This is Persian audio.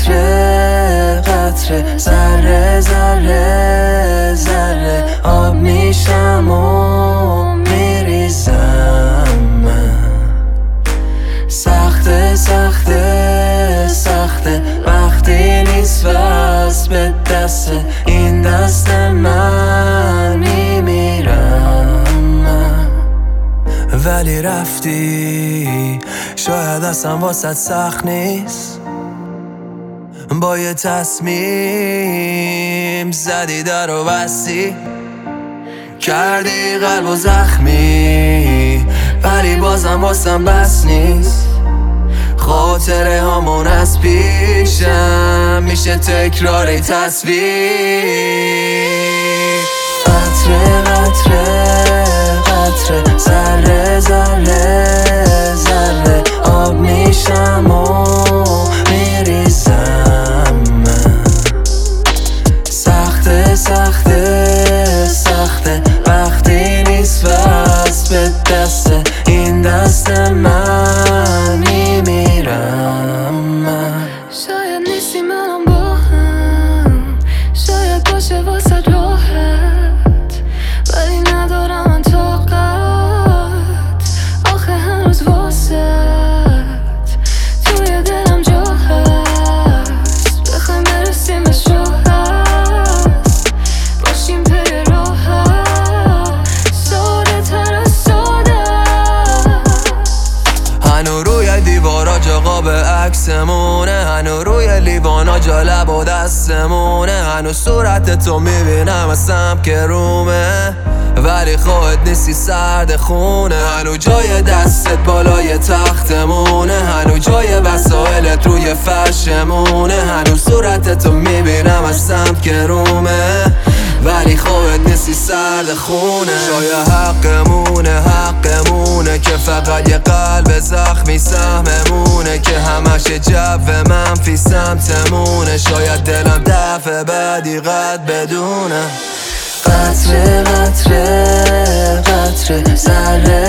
قطره قطره، ذره ذره ذره آب میشم و میریزم من. سخته سخته سخته وقتی نیست وست به دست این دست من میمیرم من. ولی رفتی شاید اصلا واسط سخت نیست، با یه تصمیم زدی در و بستی، کردی قلب و زخمی، ولی بازم واسم بس نیست. خاطره هامون از پیشم میشه تکرار تصویر. قطره قطره قطره، ذره ذره ذره آب میشم و میریزم من. سخته سخته سخته وقتی نیست وست به دست این دست من میمیرم من. شاید نیستی منم با هم، شاید باشه واسه راحت، ولی ندارم من طاقت آخه هنوز واسط توی دلم جا هست. بخوایم برسیم به هست باشیم پی راحت، ساده تر از ساده. هنو روی دیوارا جا قاب عکسمونه، هنو روی لیوانا جا لب و دستمونه، هنو صورت تو میبینم از سمت که رومه، ولی خواهد نیستی سرد خونه. هنو جای دستت بالای تختمونه، هنو جای وسایلت روی فرشمونه، هنو صورت تو میبینم از سمت که رومه، ولی خواهد نیستی سرد خونه. شاید حقمونه که فقط یه قلب زخمی سهممونه، که همش جو منفی سمتمونه. شاید دلم دفعه بعدی قد بدونه. قطره قطره قطره، ذره